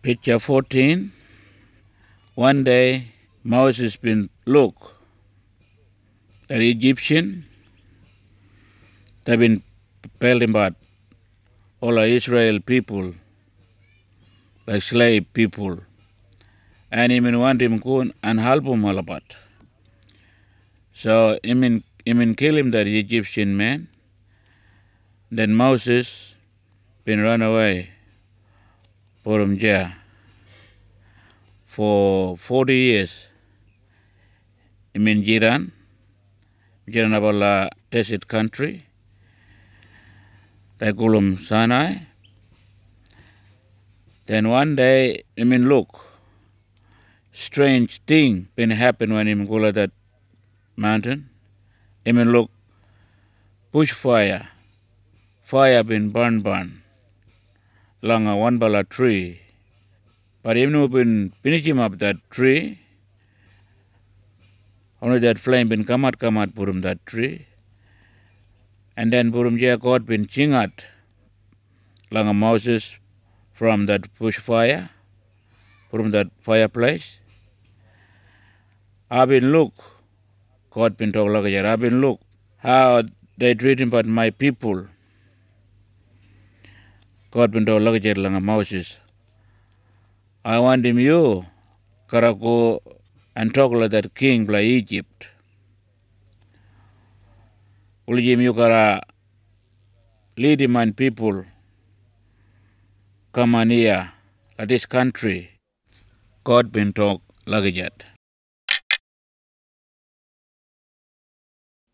Picture 14. One day Moses been look the Egyptian they've been telling about all the Israel people like slave people and he been want him go and help him all about. So he been kill him that Egyptian man. Then Moses been run away from there for 40 years. He been Jiran about desert country. They call him Sinai. Then one day, look, strange thing been happen when him go to that mountain. Look, bushfire. Fire been burn along a one bala tree. But even been finishing up that tree, only that flame been come out from that tree. And then Burum God been chingat along a Moses from that bushfire, from that fireplace. I've been look, God been talk like I've been look how they treating but my people. God been talk like a Moses. I want him you, Karako, and talk like that king by Egypt. Ulijim you kara lead him and people come on here, at this country. God been talk like that.